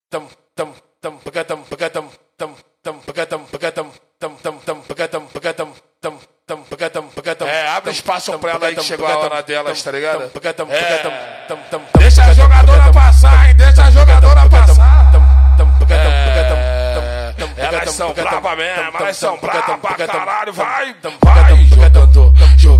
Abre espaço pra ela aí que chegou a hora delas, tá ligado? Deixa a jogadora passar, hein? Deixa a jogadora passar. Elas são brava mesmo, elas são brava pra caralho, vai. Jogando,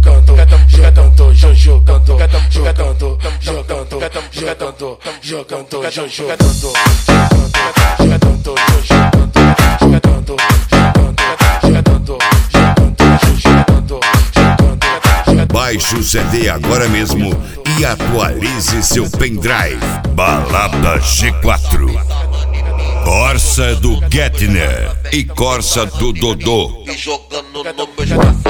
Baixe o CD agora mesmo e atualize seu pendrive. Balada G4, Corsa do Gettner e Corsa do Dodô. E jogando no meu espaço.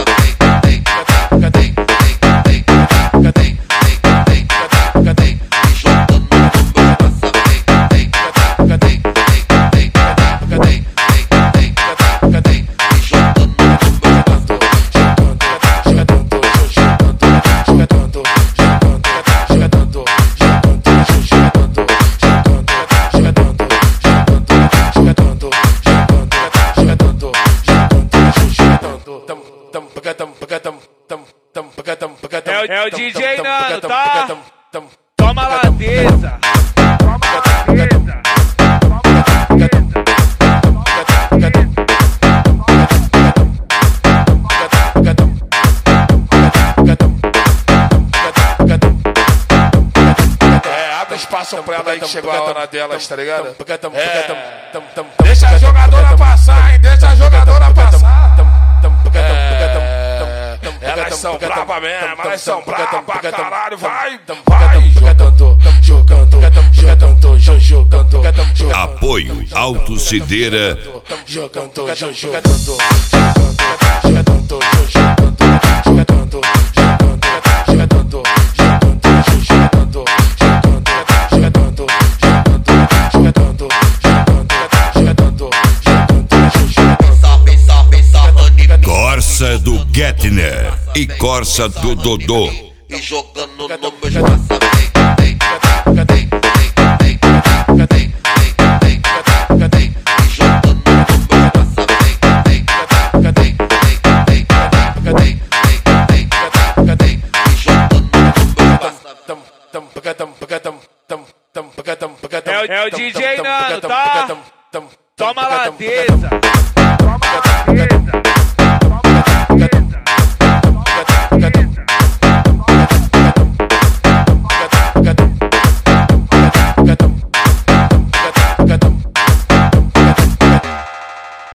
É o DJ Nano, tá? Toma lateza. Abre espaço pra ela aí que chegou a hora delas, tá ligado? Deixa a jogadora passar, hein? Deixa a jogadora passar. Elas são brava mesmo, elas são brava pra caralho, vai. Apoio Alto Cideira. Corsa do Gettner e Corsa do Dodô. E jogando no meu espaço. É o DJ Nano, tá? Toma lateza.